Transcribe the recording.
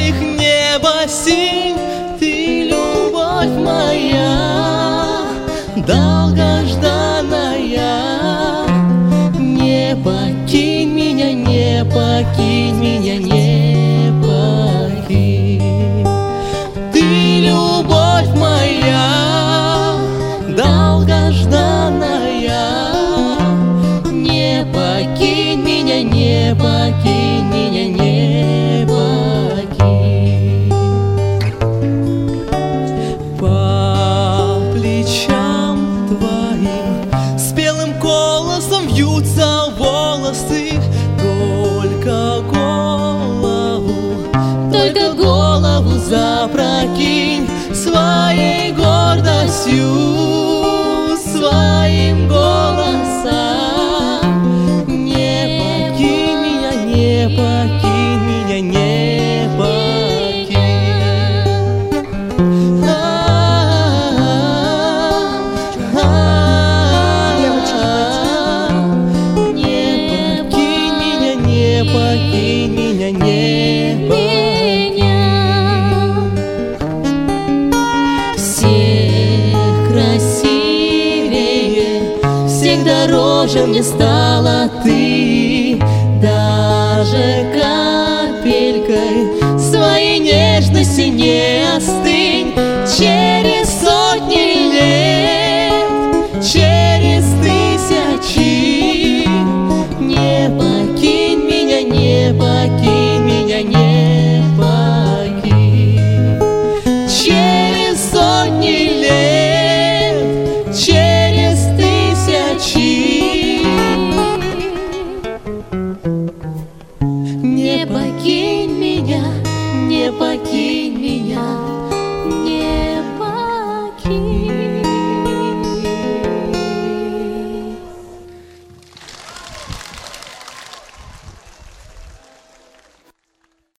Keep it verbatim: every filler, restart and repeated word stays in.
твоих небо синь, ты любовь моя, долгожданная. Не покинь меня, не покинь меня, не покинь. Ты любовь моя, долгожданная. Не покинь меня, не покинь меня, не покинь. По плечам твоим спелым колосом вьются волосы. Только голову, только голову запрокинь своей гордостью, своим голосом. Не покинь меня, не покинь меня, не покинь. Не покинь меня, не покинь меня, не покинь. Всех красивее, всех дороже мне стала ты. Даже капелькой своей нежности не остынь. Через сотни лет, через тысячи. Не покинь меня, не покинь меня, не покинь. Через сотни лет, через тысячи. Не покинь меня, не покинь меня.